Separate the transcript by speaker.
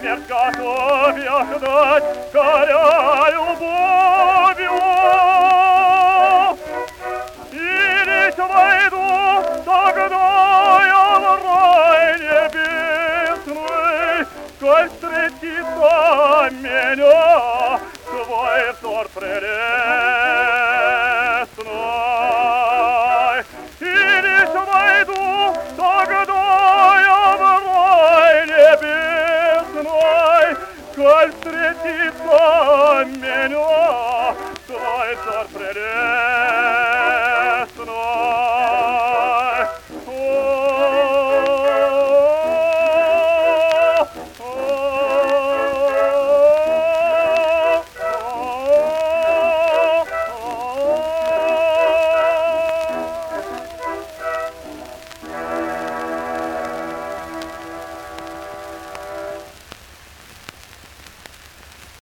Speaker 1: смерть готов я ждать, горя любовью. Или войду, тогда я в рай небесный, коль встретится меня твой взор прелестный.